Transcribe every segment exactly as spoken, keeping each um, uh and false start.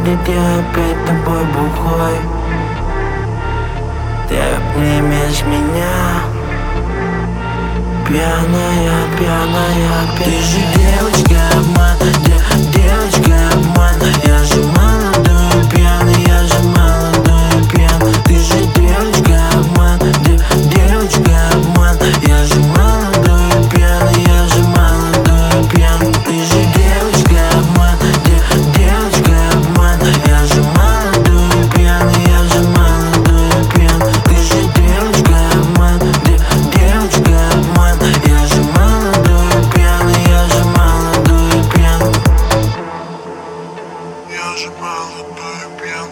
будет, я опять тобой бухой. Ты обнимешь меня, пьяная, пьяная, пьяная. Ты же девочка обман, де, девочка обман. Я же молодой пьяный, я же молодой пьян. Ты же девочка обман, де, девочка обман. Я же молодой пьяный, я же молодой пьян. Ты же девочка обман, де, девочка обман. Я же молодой пьяный, я же молодой пьян. Ты же девочка обман, де, девочка обман. Я же молодой пьяный, я же молодой пьян. Я же молодой пьян.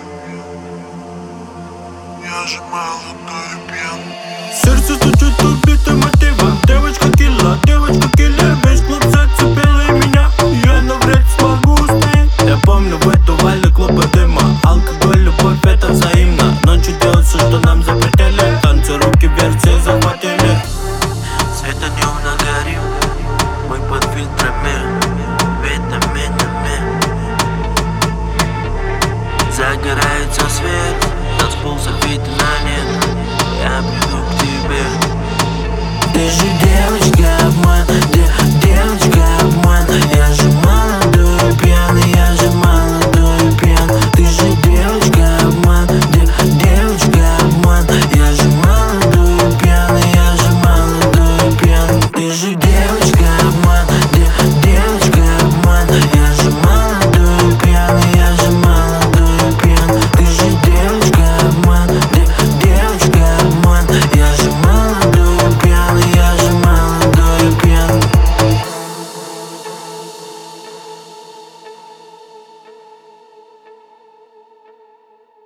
Я же молодой пьян. Сердце стучит убитым мотивом. Девочка килла, девочка килла. Весь клуб зацепил и меня. Я навряд смогу устоять. Я помню, выдували клубы дыма. Алкоголь, любовь, это взаимно. Ночью делать все, что нам запретили. Танцы, руки вверх, все захватили. Светодневно горим, мы под фильтрами, витаминами. Загорается свет, танцпол забит на нет. Я приду к тебе. Ты же девочка